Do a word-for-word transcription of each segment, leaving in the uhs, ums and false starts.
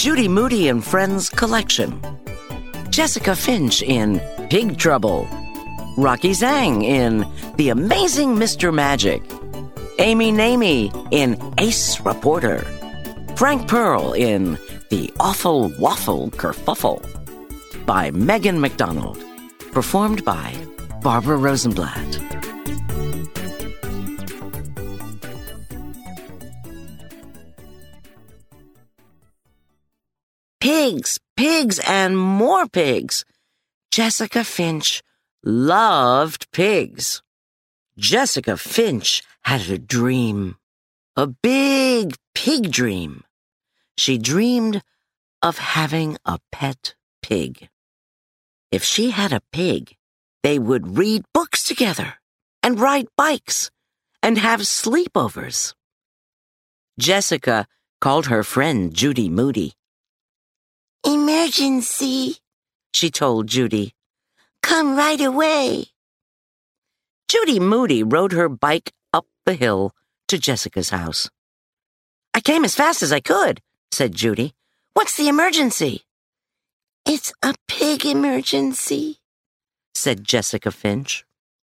Judy Moody and Friends collection. Jessica Finch in Pig Trouble. Rocky Zhang in The Amazing Mister Magic. Amy Namey in Ace Reporter. Frank Pearl in The Awful Waffle Kerfuffle. By Megan MacDonald. Performed by Barbara Rosenblatt. Pigs, pigs, and more pigs. Jessica Finch loved pigs. Jessica Finch had a dream. A big pig dream. She dreamed of having a pet pig. If she had a pig, they would read books together and ride bikes and have sleepovers. Jessica called her friend Judy Moody. "Emergency," she told Judy. "Come right away." Judy Moody rode her bike up the hill to Jessica's house. "I came as fast as I could," said Judy. "What's the emergency?" "It's a pig emergency," said Jessica Finch.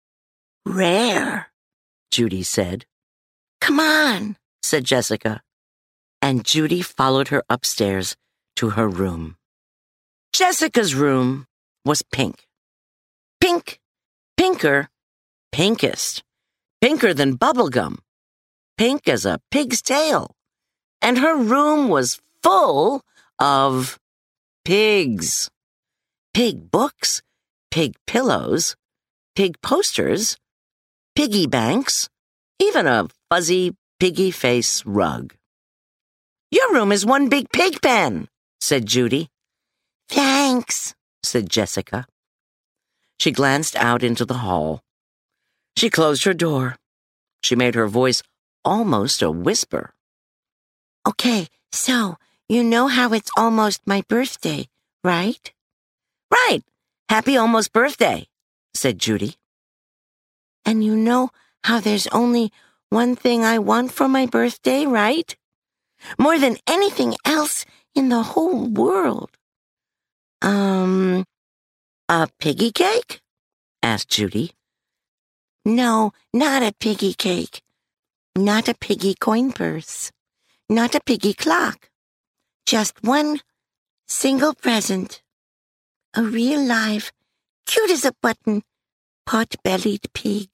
"Rare," Judy said. "Come on," said Jessica. And Judy followed her upstairs to her room. Jessica's room was pink. Pink, pinker, pinkest. Pinker than bubblegum. Pink as a pig's tail. And her room was full of pigs. Pig books, pig pillows, pig posters, piggy banks, even a fuzzy piggy face rug. "Your room is one big pig pen," said Judy. "Thanks," said Jessica. She glanced out into the hall. She closed her door. She made her voice almost a whisper. "Okay, so you know how it's almost my birthday, right?" "Right. Happy almost birthday," said Judy. "And you know how there's only one thing I want for my birthday, right? More than anything else in the whole world." Um, a piggy cake?" asked Judy. "No, not a piggy cake. Not a piggy coin purse. Not a piggy clock. Just one single present. A real live, cute as a button, pot-bellied pig."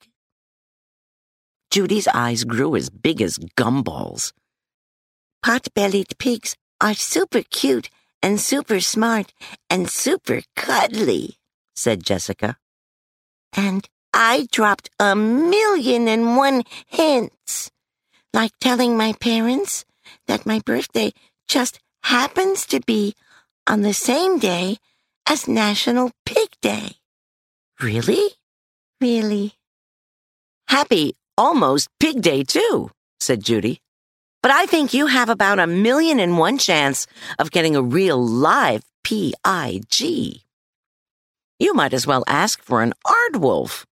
Judy's eyes grew as big as gumballs. "Pot-bellied pigs are super cute and super smart and super cuddly," said Jessica. "And I dropped a million and one hints, like telling my parents that my birthday just happens to be on the same day as National Pig Day." "Really?" "Really." "Happy almost Pig Day, too," said Judy. "But I think you have about a million and one chance of getting a real live P I G. You might as well ask for an aardwolf."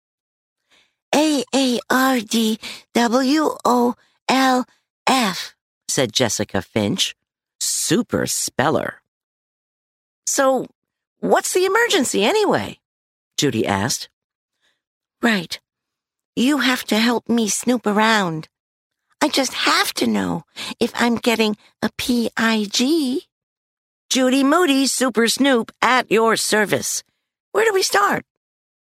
A A R D W O L F, said Jessica Finch. Super speller. "So, what's the emergency anyway?" Judy asked. "Right. You have to help me snoop around. I just have to know if I'm getting a P I G. Judy Moody, Super Snoop, at your service. Where do we start?"